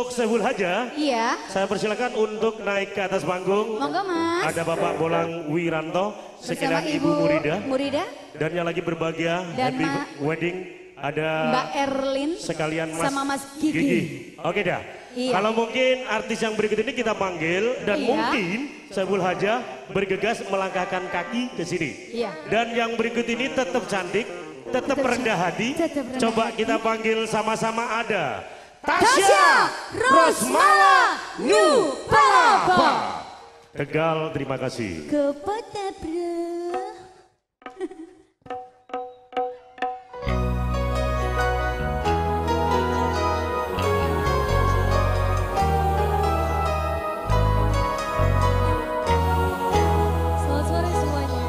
untuk Sebul Haja, Iya. saya persilakan untuk naik ke atas panggung. Monggo Mas. Ada Bapak Bolang Wiranto, Bersama sekalian Ibu Murida. Murida. Dan yang lagi berbahagia, Dan happy wedding, ada Mbak Erlin. sekalian Mas sama Mas Gigi. Oke dah. Iya. Kalau mungkin artis yang berikut ini kita panggil dan Iya. mungkin Sebul Haja bergegas melangkahkan kaki ke sini. Iya. Dan yang berikut ini tetap cantik, tetap rendah hati. tetap rendah Coba hati. kita panggil sama-sama ada Tasya Rosmala New Palapa. Tegal, terima kasih. Kepada bro. Selamat sore semuanya.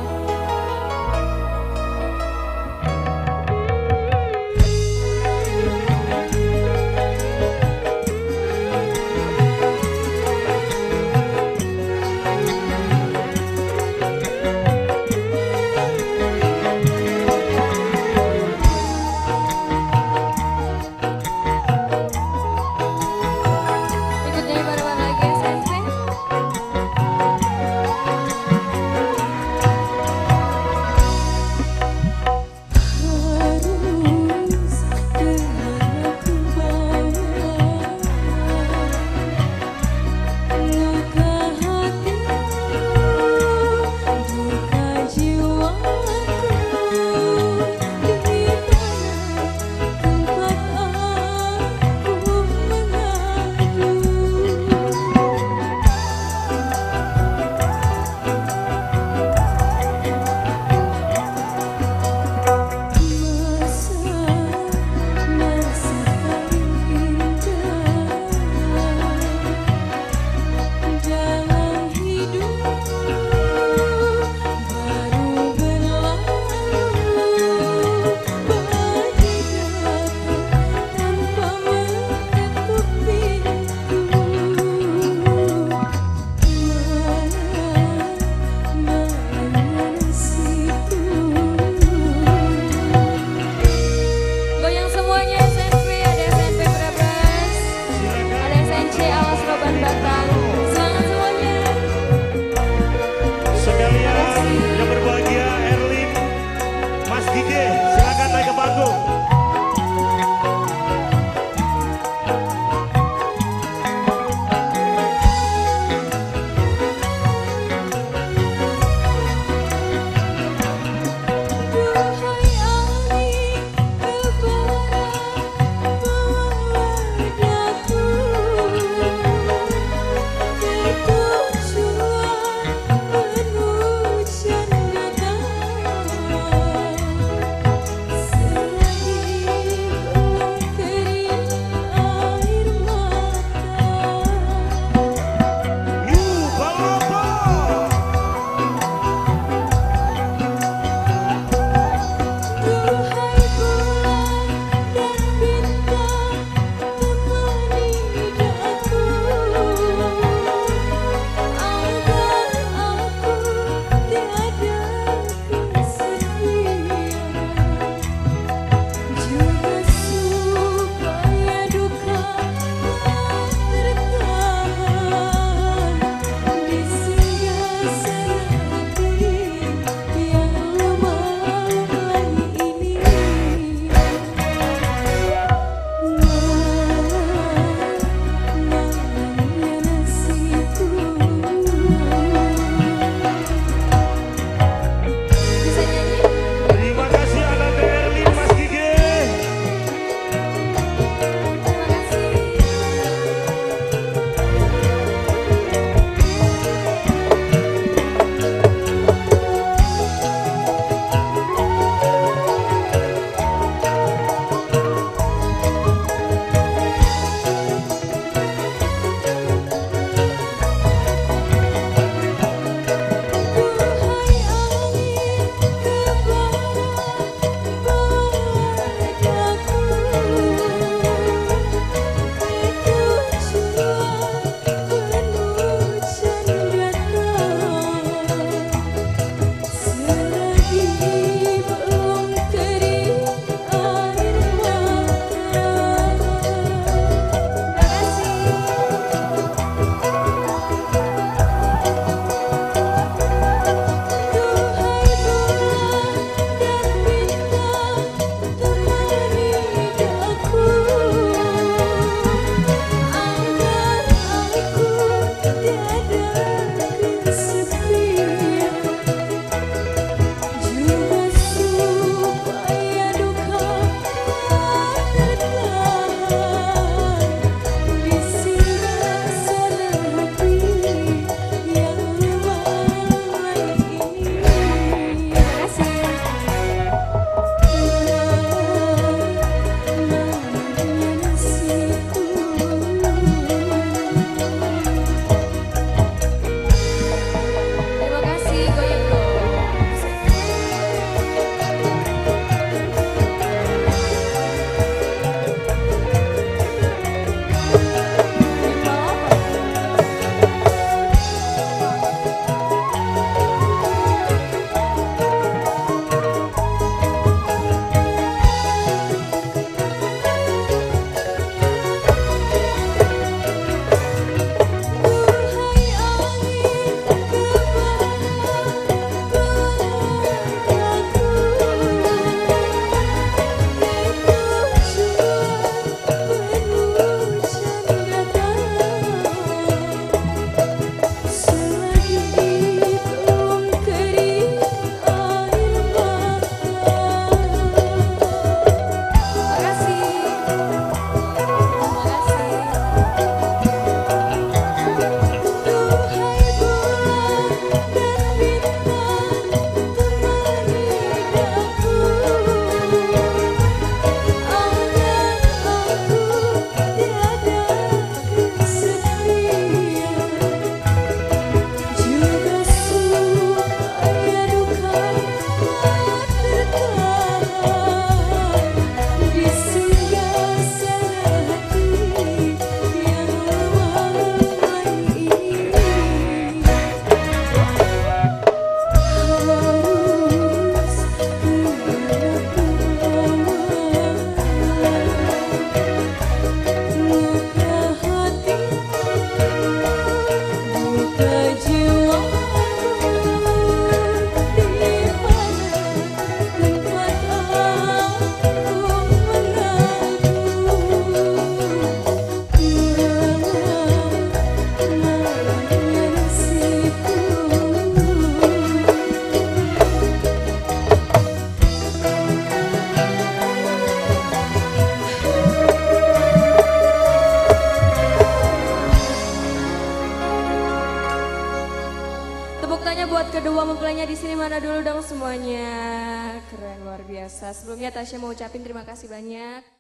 Tepuk tangannya buat kedua mempelainya di sini mana dulu dong semuanya. Keren luar biasa. Sebelumnya Tasya mau ucapin terima kasih banyak.